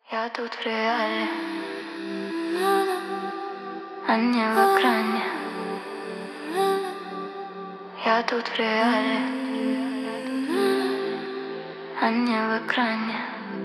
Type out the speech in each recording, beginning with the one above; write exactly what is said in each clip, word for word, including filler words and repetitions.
Я тут в реале, а не в экране. Я тут в реале, а не в экране.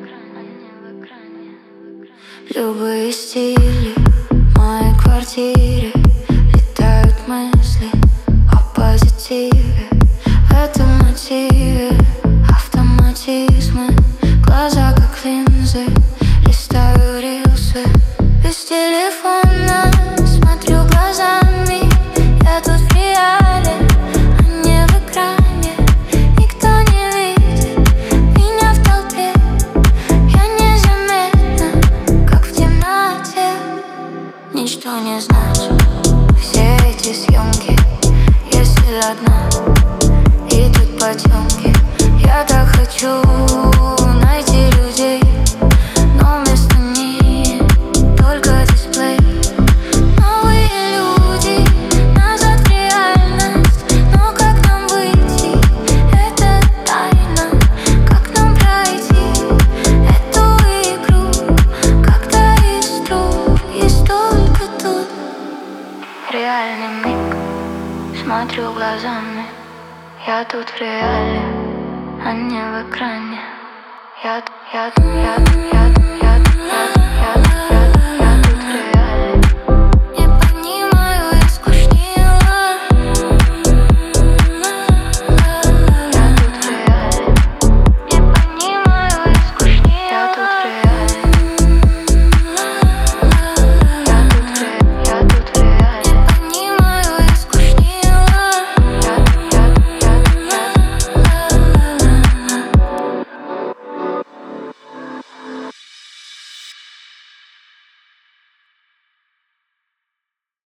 Любые стили в моей квартире. Летают мысли о позитиве. В этом мотиве автоматизмы. Глаза как линзы, листаю рилсы. Без телефона смотрю глазами. Я тут в реале, а не в экране. Никто не видит меня в толпе. Я незаметна, как в темноте. Ничто не значит все эти съемки, если одна идут потемки. Я так хочу найти людей, но вместо них только дисплей. Новые люди, назад в реальность. Но как нам выйти? Это тайна. Как нам пройти эту игру? Когда из труб есть только тут. Реальный миг, смотрю глазами. Я тут в реале, а не в экране. Я, я, я, я, я